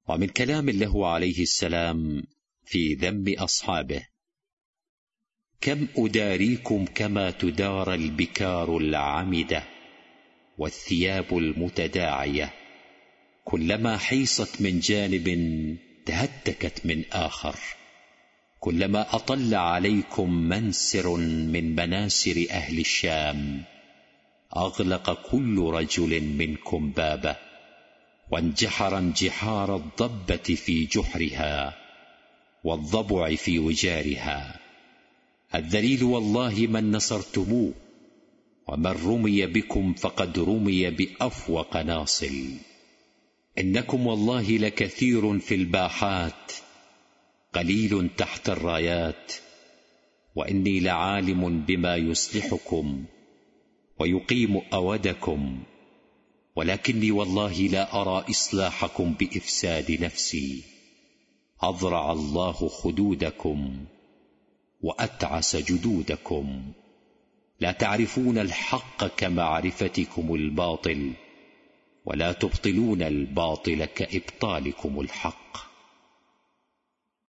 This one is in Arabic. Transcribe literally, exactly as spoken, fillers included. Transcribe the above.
ومن كلام له عليه السلام في ذم أصحابه: كم أداريكم كما تدار البكار العمدة والثياب المتداعية، كلما حيصت من جانب تهتكت من آخر، كلما أطل عليكم منسر من مناسر أهل الشام أغلق كل رجل منكم بابه، وانجحر انجحار الضبة في جحرها والضبع في وجارها. الذليل والله من نصرتموه، ومن رمي بكم فقد رمي بأفوق ناصل. إنكم والله لكثير في الباحات، قليل تحت الرايات، وإني لعالم بما يصلحكم ويقيم أودكم، ولكني والله لا أرى إصلاحكم بإفساد نفسي. أضرع الله خدودكم وأتعس جدودكم، لا تعرفون الحق كمعرفتكم الباطل، ولا تبطلون الباطل كإبطالكم الحق.